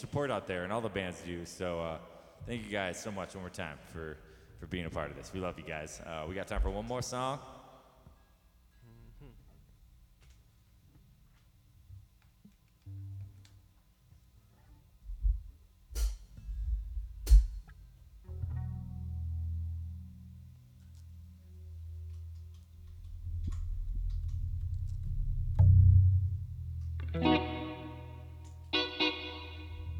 support out there, and all the bands do. So thank you guys so much one more time for being a part of this. We love you guys. We got time for one more song.